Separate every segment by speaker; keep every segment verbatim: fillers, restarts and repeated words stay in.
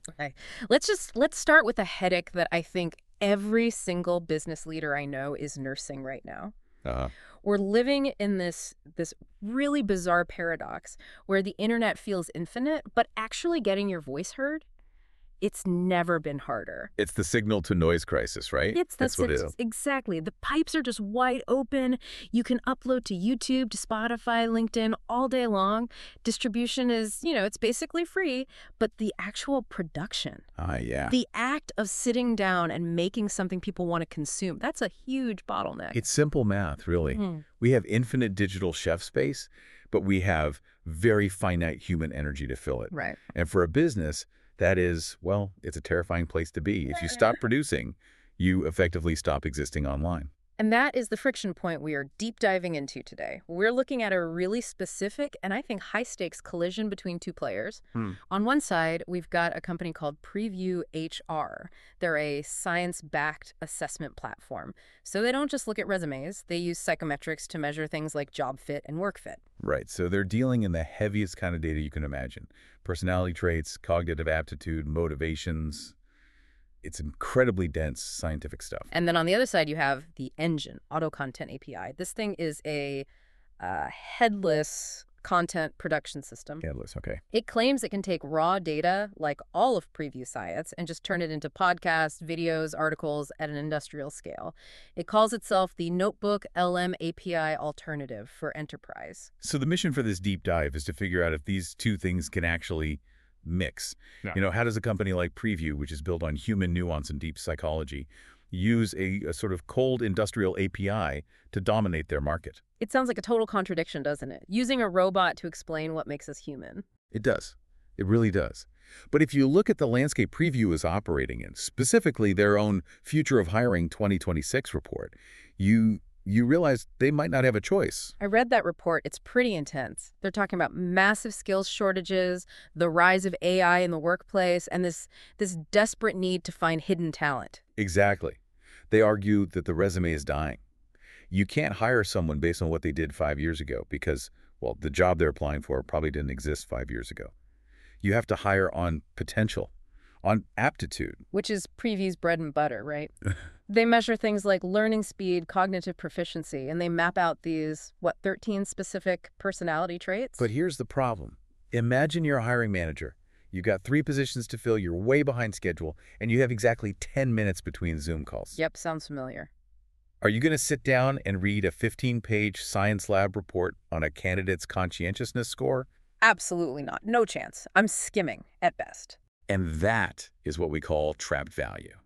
Speaker 1: Okay. Let's just let's start with a headache that I think every single business leader I know is nursing right now.
Speaker 2: Uh-huh.
Speaker 1: We're living in this this really bizarre paradox where the internet feels infinite, but actually getting your voice heard, it's never been harder.
Speaker 2: It's the signal to noise crisis, right?
Speaker 1: It's
Speaker 2: That's
Speaker 1: that's
Speaker 2: what it
Speaker 1: it
Speaker 2: is.
Speaker 1: exactly. The pipes are just wide open. You can upload to YouTube, to Spotify, LinkedIn all day long. Distribution is, you know, it's basically free, but the actual production,
Speaker 2: Ah, yeah.
Speaker 1: the act of sitting down and making something people want to consume, that's a huge bottleneck.
Speaker 2: It's simple math, really.
Speaker 1: Hmm.
Speaker 2: We have infinite digital chef space, but we have very finite human energy to fill it.
Speaker 1: Right.
Speaker 2: And for a business, that is, well, it's a terrifying place to be. If you stop producing, you effectively stop existing online.
Speaker 1: And that is the friction point we are deep diving into today. We're looking at a really specific and I think high-stakes collision between two players.
Speaker 2: Hmm.
Speaker 1: On one side, we've got a company called Preview H R. They're a science-backed assessment platform. So they don't just look at resumes. They use psychometrics to measure things like job fit and work fit.
Speaker 2: Right. So they're dealing in the heaviest kind of data you can imagine. Personality traits, cognitive aptitude, motivations. It's incredibly dense scientific stuff.
Speaker 1: And then on the other side, you have the Engine, Auto Content A P I. This thing is a uh, headless content production system.
Speaker 2: Headless, okay.
Speaker 1: It claims it can take raw data, like all of Preview Science, and just turn it into podcasts, videos, articles at an industrial scale. It calls itself the Notebook L M A P I alternative for enterprise.
Speaker 2: So the mission for this deep dive is to figure out if these two things can actually mix.
Speaker 1: Yeah.
Speaker 2: You know, how does a company like Preview, which is built on human nuance and deep psychology, use a, a sort of cold industrial A P I to dominate their market?
Speaker 1: It sounds like a total contradiction, doesn't it? Using a robot to explain what makes us human.
Speaker 2: It does. It really does. But if you look at the landscape Preview is operating in, specifically their own Future of Hiring twenty twenty-six report, you you realize they might not have a choice.
Speaker 1: I read that report. It's pretty intense. They're talking about massive skills shortages, the rise of A I in the workplace, and this this desperate need to find hidden talent.
Speaker 2: Exactly. They argue that the resume is dying. You can't hire someone based on what they did five years ago because, well, the job they're applying for probably didn't exist five years ago. You have to hire on potential, on aptitude.
Speaker 1: Which is Preview's bread and butter, right? They measure things like learning speed, cognitive proficiency, and they map out these, what, thirteen specific personality traits?
Speaker 2: But here's the problem. Imagine you're a hiring manager. You've got three positions to fill, you're way behind schedule, and you have exactly ten minutes between Zoom calls.
Speaker 1: Yep, sounds familiar.
Speaker 2: Are you going to sit down and read a fifteen-page science lab report on a candidate's conscientiousness score?
Speaker 1: Absolutely not. No chance. I'm skimming, at best.
Speaker 2: And that is what we call trapped value.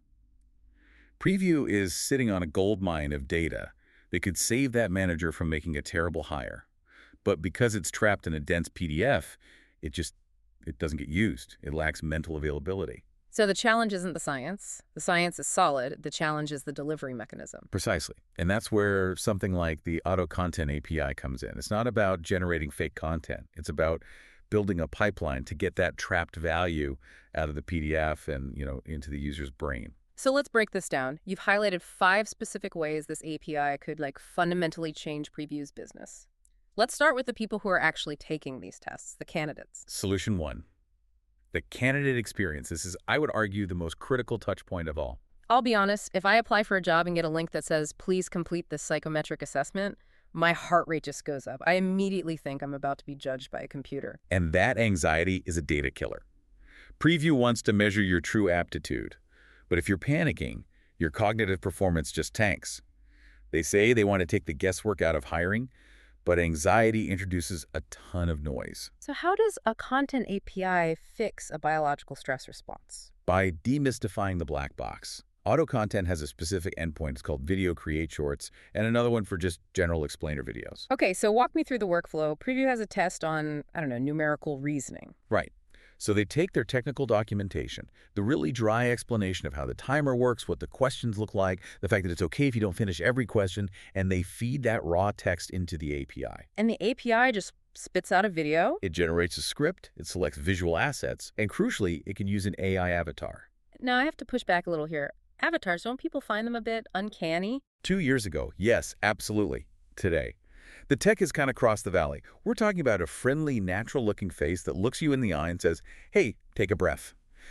Speaker 2: Preview is sitting on a gold mine of data that could save that manager from making a terrible hire. But because it's trapped in a dense P D F, it just it doesn't get used. It lacks mental availability.
Speaker 1: So the challenge isn't the science. The science is solid. The challenge is the delivery mechanism.
Speaker 2: Precisely. And that's where something like the Auto Content A P I comes in. It's not about generating fake content. It's about building a pipeline to get that trapped value out of the P D F and, you know, into the user's brain.
Speaker 1: So let's break this down. You've highlighted five specific ways this A P I could like fundamentally change Preview's business. Let's start with the people who are actually taking these tests, the candidates.
Speaker 2: Solution one, the candidate experience. This is, I would argue, the most critical touch point of all.
Speaker 1: I'll be honest, if I apply for a job and get a link that says, please complete this psychometric assessment, my heart rate just goes up. I immediately think I'm about to be judged by a computer.
Speaker 2: And that anxiety is a data killer. Preview wants to measure your true aptitude. But if you're panicking, your cognitive performance just tanks. They say they want to take the guesswork out of hiring, but anxiety introduces a ton of noise.
Speaker 1: So how does a content A P I fix a biological stress response?
Speaker 2: By demystifying the black box. Auto Content has a specific endpoint. It's called Video Create Shorts, and another one for just general explainer videos.
Speaker 1: Okay, so walk me through the workflow. Preview has a test on, I don't know, numerical reasoning.
Speaker 2: Right. So they take their technical documentation, the really dry explanation of how the timer works, what the questions look like, the fact that it's okay if you don't finish every question, and they feed that raw text into the A P I.
Speaker 1: And the A P I just spits out a video?
Speaker 2: It generates a script, it selects visual assets, and crucially, it can use an A I avatar.
Speaker 1: Now, I have to push back a little here. Avatars, don't people find them a bit uncanny?
Speaker 2: Two years ago, yes, absolutely. Today, the tech has kind of crossed the valley. We're talking about a friendly, natural-looking face that looks you in the eye and says, hey, take a breath.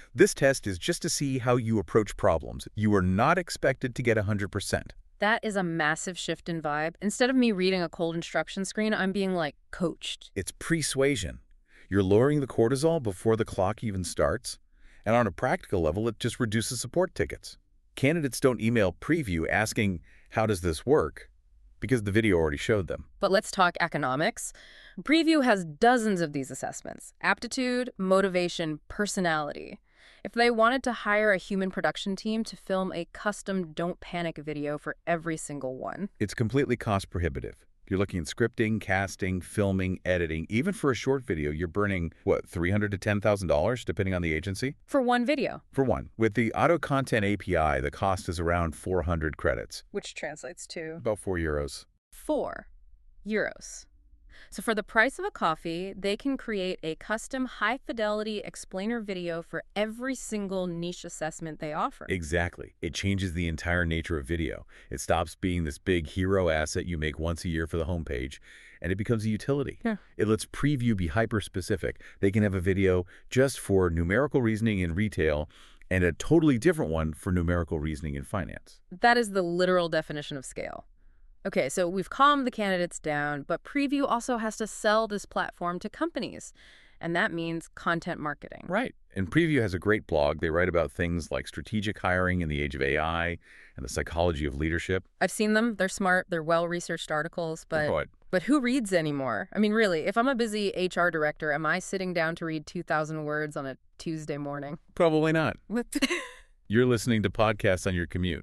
Speaker 2: This test is just to see how you approach problems. You are not expected to get one hundred percent.
Speaker 1: That is a massive shift in vibe. Instead of me reading a cold instruction screen, I'm being, like, coached.
Speaker 2: It's persuasion. You're lowering the cortisol before the clock even starts. And on a practical level, it just reduces support tickets. Candidates don't email Preview asking, how does this work? Because the video already showed them.
Speaker 1: But let's talk economics. Preview has dozens of these assessments: aptitude, motivation, personality. If they wanted to hire a human production team to film a custom Don't Panic video for every single one,
Speaker 2: It's completely cost prohibitive. You're looking at scripting, casting, filming, editing. Even for a short video, you're burning, what, three hundred dollars to ten thousand dollars, depending on the agency?
Speaker 1: for one video,
Speaker 2: For one, with the Auto Content A P I, the cost is around four hundred credits,
Speaker 1: which translates to
Speaker 2: about four euros.
Speaker 1: four euros. So for the price of a coffee, they can create a custom high-fidelity explainer video for every single niche assessment they offer.
Speaker 2: Exactly. It changes the entire nature of video. It stops being this big hero asset you make once a year for the homepage, and it becomes a utility.
Speaker 1: Yeah.
Speaker 2: It lets Preview be hyper-specific. They can have a video just for numerical reasoning in retail and a totally different one for numerical reasoning in finance.
Speaker 1: That is the literal definition of scale. Okay, so we've calmed the candidates down, but Preview also has to sell this platform to companies, and that means content marketing.
Speaker 2: Right. And Preview has a great blog. They write about things like strategic hiring in the age of A I and the psychology of leadership.
Speaker 1: I've seen them. They're smart. They're well-researched articles, but
Speaker 2: But
Speaker 1: but who reads anymore? I mean, really, if I'm a busy H R director, am I sitting down to read two thousand words on a Tuesday morning?
Speaker 2: probably not.
Speaker 1: What?
Speaker 2: You're listening to podcasts on your commute.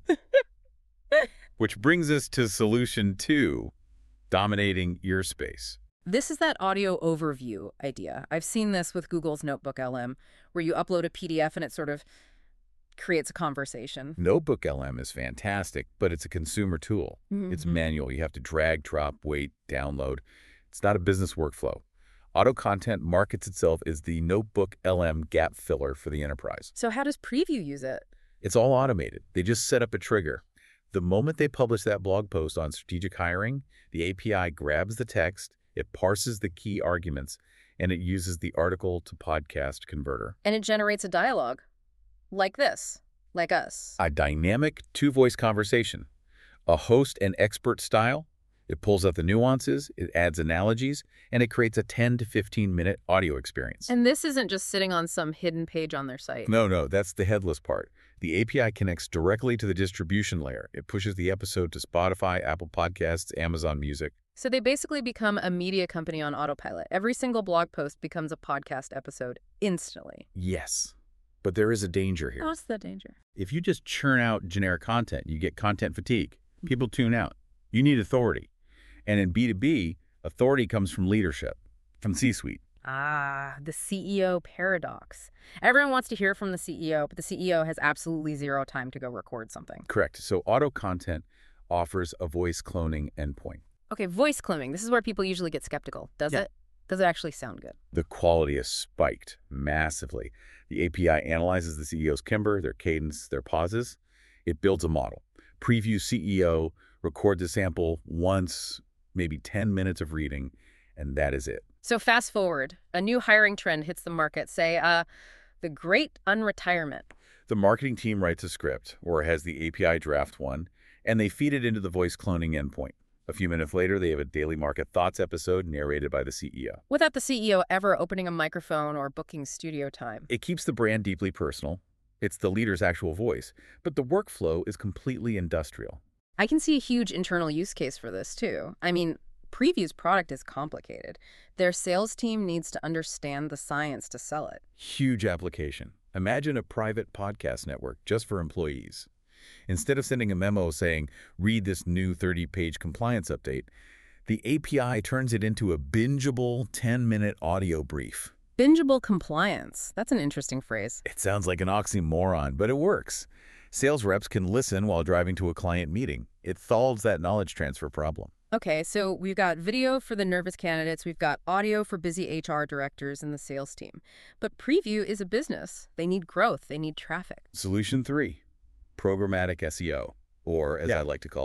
Speaker 2: Which brings us to solution two, dominating ear space.
Speaker 1: This is that audio overview idea. I've seen this with Google's Notebook L M, where you upload a P D F and it sort of creates a conversation.
Speaker 2: Notebook L M is fantastic, but it's a consumer tool.
Speaker 1: Mm-hmm.
Speaker 2: It's manual. You have to drag, drop, wait, download. It's not a business workflow. Auto Content markets itself as the Notebook L M gap filler for the enterprise.
Speaker 1: So how does Preview use it?
Speaker 2: It's all automated. They just set up a trigger. The moment they publish that blog post on strategic hiring, the A P I grabs the text, it parses the key arguments, and it uses the article to podcast converter.
Speaker 1: And it generates a dialogue. Like this. Like us.
Speaker 2: A dynamic two-voice conversation. A host and expert style. It pulls out the nuances, it adds analogies, and it creates a ten to fifteen minute audio experience.
Speaker 1: And this isn't just sitting on some hidden page on their site.
Speaker 2: No, no, that's the headless part. The A P I connects directly to the distribution layer. It pushes the episode to Spotify, Apple Podcasts, Amazon Music.
Speaker 1: So they basically become a media company on autopilot. Every single blog post becomes a podcast episode instantly.
Speaker 2: Yes, but there is a danger here.
Speaker 1: What's the danger?
Speaker 2: If you just churn out generic content, you get content fatigue. People tune out. You need authority. And in B two B, authority comes from leadership, from C-suite.
Speaker 1: Ah, the C E O paradox. Everyone wants to hear from the C E O, but the C E O has absolutely zero time to go record something.
Speaker 2: Correct. So auto content offers a voice cloning endpoint.
Speaker 1: Okay, voice cloning. This is where people usually get skeptical. Does
Speaker 2: Yeah.
Speaker 1: it? Does it actually sound good?
Speaker 2: The quality is spiked massively. The A P I analyzes the C E O's timbre, their cadence, their pauses. It builds a model. Preview C E O, records a sample once, maybe ten minutes of reading, and that is it.
Speaker 1: So fast forward, a new hiring trend hits the market, say, uh, the great unretirement.
Speaker 2: The marketing team writes a script, or has the A P I draft one, and they feed it into the voice cloning endpoint. A few minutes later, they have a Daily Market Thoughts episode narrated by the C E O.
Speaker 1: Without the C E O ever opening a microphone or booking studio time.
Speaker 2: It keeps the brand deeply personal. It's the leader's actual voice, but the workflow is completely industrial.
Speaker 1: I can see a huge internal use case for this, too. I mean, Preview's product is complicated. Their sales team needs to understand the science to sell it.
Speaker 2: Huge application. Imagine a private podcast network just for employees. Instead of sending a memo saying, read this new thirty page compliance update, the A P I turns it into a bingeable ten minute audio brief.
Speaker 1: Bingeable compliance. That's an interesting phrase.
Speaker 2: It sounds like an oxymoron, but it works. Sales reps can listen while driving to a client meeting. It solves that knowledge transfer problem.
Speaker 1: Okay, so we've got video for the nervous candidates, we've got audio for busy H R directors and the sales team. But Preview is a business. They need growth. They need traffic.
Speaker 2: Solution three, programmatic S E O, or as
Speaker 3: Yeah.
Speaker 2: I like to call it,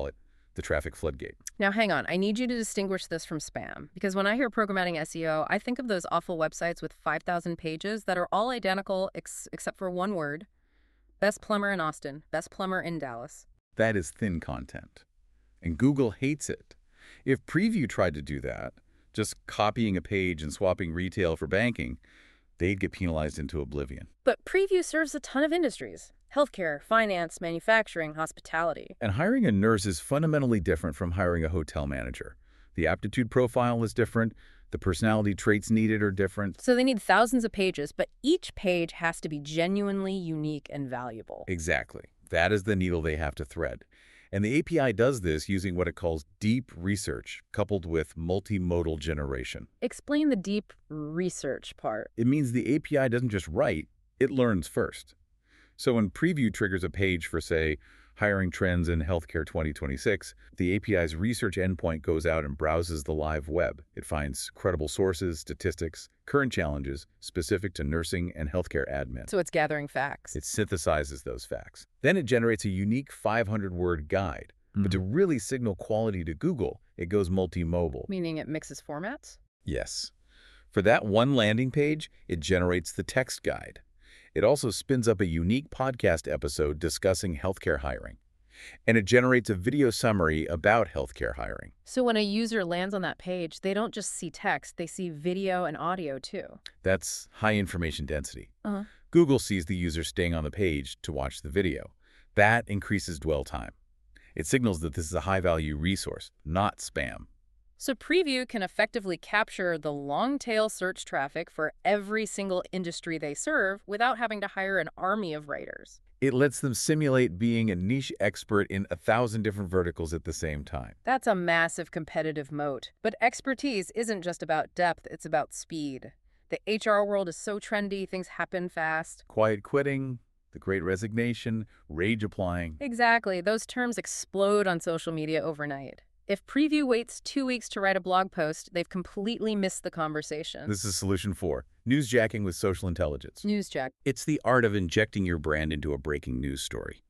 Speaker 2: the traffic floodgate.
Speaker 1: Now, hang on. I need you to distinguish this from spam, because when I hear programmatic S E O, I think of those awful websites with five thousand pages that are all identical ex except for one word. Best plumber in Austin. Best plumber in Dallas.
Speaker 2: That is thin content. And Google hates it. If Preview tried to do that, just copying a page and swapping retail for banking, they'd get penalized into oblivion.
Speaker 1: But Preview serves a ton of industries. Healthcare, finance, manufacturing, hospitality.
Speaker 2: And hiring a nurse is fundamentally different from hiring a hotel manager. The aptitude profile is different. The personality traits needed are different.
Speaker 1: So they need thousands of pages, but each page has to be genuinely unique and valuable.
Speaker 2: Exactly. That is the needle they have to thread. And the A P I does this using what it calls deep research, coupled with multimodal generation.
Speaker 1: Explain the deep research part.
Speaker 2: It means the A P I doesn't just write, it learns first. So when Preview triggers a page for, say, hiring trends in healthcare twenty twenty-six, the A P I's research endpoint goes out and browses the live web. It finds credible sources, statistics, current challenges specific to nursing and healthcare admin.
Speaker 1: So it's gathering facts.
Speaker 2: It synthesizes those facts. Then it generates a unique five hundred word guide. Mm. But to really signal quality to Google, it goes multimodal.
Speaker 1: Meaning it mixes formats?
Speaker 2: Yes. For that one landing page, it generates the text guide. It also spins up a unique podcast episode discussing healthcare hiring. And it generates a video summary about healthcare hiring.
Speaker 1: So when a user lands on that page, they don't just see text, they see video and audio too.
Speaker 2: That's high information density.
Speaker 1: Uh-huh.
Speaker 2: Google sees the user staying on the page to watch the video. That increases dwell time. It signals that this is a high-value resource, not spam.
Speaker 1: So Preview can effectively capture the long-tail search traffic for every single industry they serve without having to hire an army of writers.
Speaker 2: It lets them simulate being a niche expert in a thousand different verticals at the same time.
Speaker 1: That's a massive competitive moat. But expertise isn't just about depth, it's about speed. The H R world is so trendy, things happen fast.
Speaker 2: Quiet quitting, the great resignation, rage applying.
Speaker 1: Exactly. Those terms explode on social media overnight. If Preview waits two weeks to write a blog post, they've completely missed the conversation.
Speaker 2: This is solution four, newsjacking with social intelligence.
Speaker 1: Newsjack.
Speaker 2: It's the art of injecting your brand into a breaking news story.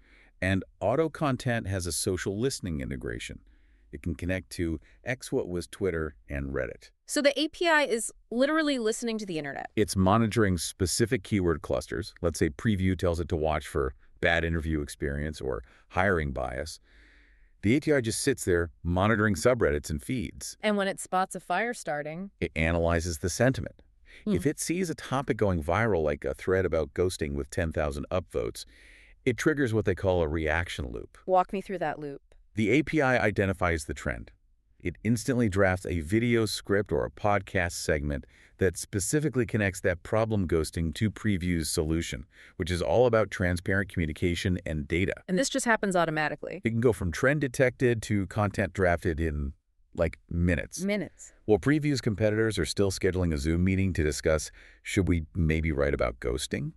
Speaker 2: And Auto Content has a social listening integration. It can connect to X What Was Twitter and Reddit.
Speaker 1: So the A P I is literally listening to the internet.
Speaker 2: It's monitoring specific keyword clusters. Let's say Preview tells it to watch for bad interview experience or hiring bias. The A P I just sits there monitoring subreddits and feeds.
Speaker 1: And when it spots a fire starting,
Speaker 2: it analyzes the sentiment. Hmm. If it sees a topic going viral, like a thread about ghosting with ten thousand upvotes, it triggers what they call a reaction loop.
Speaker 1: Walk me through that loop.
Speaker 2: The A P I identifies the trend. It instantly drafts a video script or a podcast segment that specifically connects that problem ghosting to Preview's solution, which is all about transparent communication and data.
Speaker 1: And this just happens automatically.
Speaker 2: It can go from trend detected to content drafted in, like, minutes.
Speaker 1: Minutes.
Speaker 2: While Preview's competitors are still scheduling a Zoom meeting to discuss, should we maybe write about ghosting?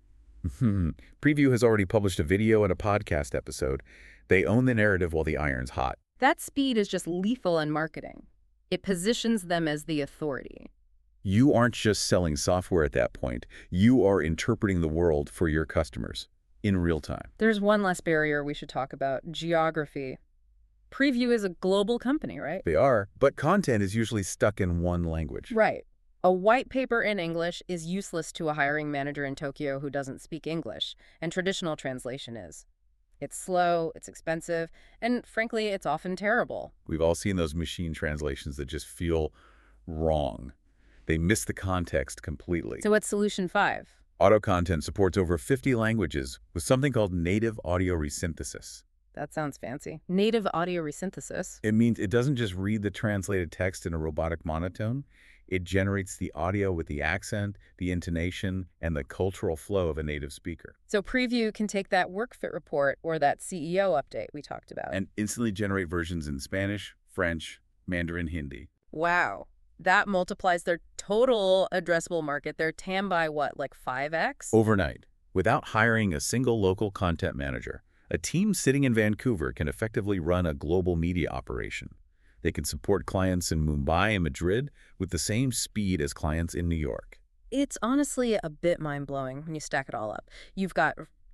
Speaker 2: Preview has already published a video and a podcast episode. They own the narrative while the iron's hot.
Speaker 1: That speed is just lethal in marketing. It positions them as the authority.
Speaker 2: You aren't just selling software at that point. You are interpreting the world for your customers in real time.
Speaker 1: There's one less barrier we should talk about, geography. Preview is a global company, right?
Speaker 2: They are, but content is usually stuck in one language.
Speaker 1: Right. A white paper in English is useless to a hiring manager in Tokyo who doesn't speak English, and traditional translation is. It's slow, it's expensive, and frankly, it's often terrible.
Speaker 2: We've all seen those machine translations that just feel wrong. They miss the context completely.
Speaker 1: So what's solution five?
Speaker 2: Auto Content supports over fifty languages with something called native audio resynthesis.
Speaker 1: That sounds fancy. Native audio resynthesis?
Speaker 2: It means it doesn't just read the translated text in a robotic monotone. It generates the audio with the accent, the intonation, and the cultural flow of a native speaker.
Speaker 1: So Preview can take that WorkFit report or that C E O update we talked about.
Speaker 2: And instantly generate versions in Spanish, French, Mandarin, Hindi.
Speaker 1: Wow. That multiplies their total addressable market, their T A M by what, like five X?
Speaker 2: Overnight, without hiring a single local content manager. A team sitting in Vancouver can effectively run a global media operation. They can support clients in Mumbai and Madrid with the same speed as clients in New York.
Speaker 1: It's honestly a bit mind-blowing when you stack it all up. You've got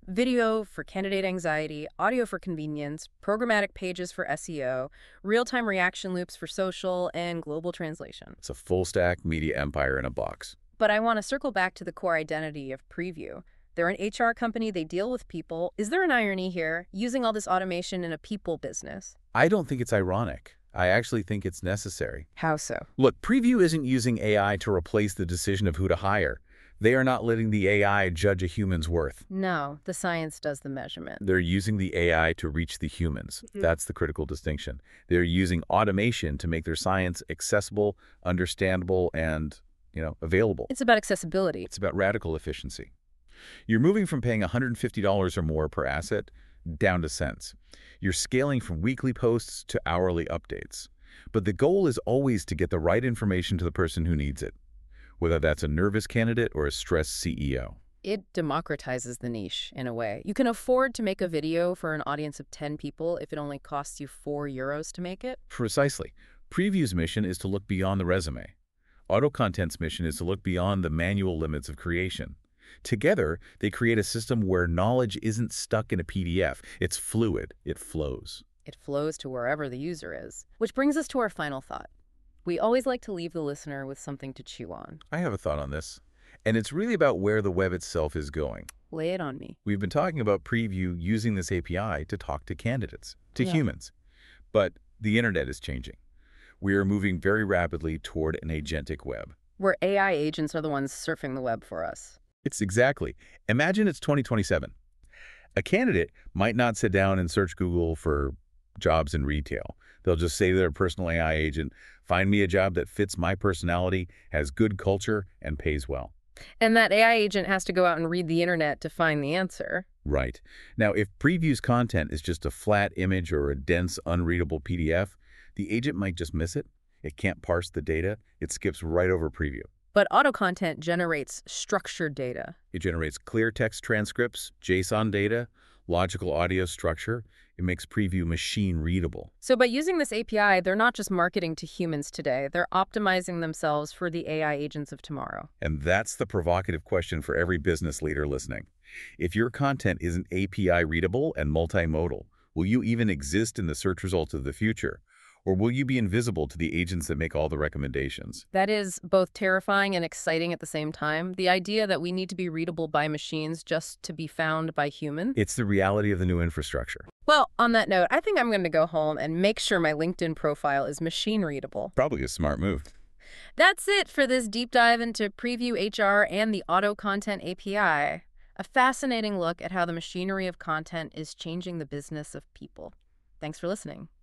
Speaker 1: Video for candidate anxiety, audio for convenience, programmatic pages for S E O, real-time reaction loops for social, and global translation.
Speaker 2: It's a full-stack media empire in a box.
Speaker 1: But I want to circle back to the core identity of Preview. They're an H R company, they deal with people. Is there an irony here, using all this automation in a people business?
Speaker 2: I don't think it's ironic. I actually think it's necessary.
Speaker 1: How so?
Speaker 2: Look, Preview isn't using A I to replace the decision of who to hire. They are not letting the A I judge a human's worth.
Speaker 1: No, the science does the measurement.
Speaker 2: They're using the A I to reach the humans.
Speaker 1: Mm-hmm.
Speaker 2: That's the critical distinction. They're using automation to make their science accessible, understandable, and, you know, available.
Speaker 1: It's about accessibility.
Speaker 2: It's about radical efficiency. You're moving from paying one hundred fifty dollars or more per asset down to cents. You're scaling from weekly posts to hourly updates. But the goal is always to get the right information to the person who needs it, whether that's a nervous candidate or a stressed C E O.
Speaker 1: It democratizes the niche, in a way. You can afford to make a video for an audience of ten people if it only costs you four euros to make it.
Speaker 2: Precisely. Preview's mission is to look beyond the resume. AutoContent's mission is to look beyond the manual limits of creation. Together, they create a system where knowledge isn't stuck in a P D F. It's fluid. It flows.
Speaker 1: It flows to wherever the user is. Which brings us to our final thought. We always like to leave the listener with something to chew on.
Speaker 2: I have a thought on this, and it's really about where the web itself is going.
Speaker 1: Lay it on me.
Speaker 2: We've been talking about Preview using this A P I to talk to candidates, to
Speaker 1: Yeah.
Speaker 2: humans. But the internet is changing. We are moving very rapidly toward an agentic web.
Speaker 1: Where A I agents are the ones surfing the web for us.
Speaker 2: It's exactly. Imagine it's twenty twenty-seven. A candidate might not sit down and search Google for jobs in retail. They'll just say to their personal A I agent, find me a job that fits my personality, has good culture, and pays well.
Speaker 1: And that A I agent has to go out and read the internet to find the answer.
Speaker 2: Right. Now, if Preview's content is just a flat image or a dense, unreadable P D F, the agent might just miss it. It can't parse the data. It skips right over Preview.
Speaker 1: But AutoContent generates structured data.
Speaker 2: It generates clear text transcripts, JSON data, logical audio structure. It makes Preview machine readable.
Speaker 1: So by using this A P I, they're not just marketing to humans today. They're optimizing themselves for the A I agents of tomorrow.
Speaker 2: And that's the provocative question for every business leader listening. If your content isn't A P I readable and multimodal, will you even exist in the search results of the future? Or will you be invisible to the agents that make all the recommendations?
Speaker 1: That is both terrifying and exciting at the same time. The idea that we need to be readable by machines just to be found by humans.
Speaker 2: It's the reality of the new infrastructure.
Speaker 1: Well, on that note, I think I'm going to go home and make sure my LinkedIn profile is machine readable.
Speaker 2: Probably a smart move.
Speaker 1: That's it for this deep dive into Preview H R and the AutoContent A P I. A fascinating look at how the machinery of content is changing the business of people. Thanks for listening.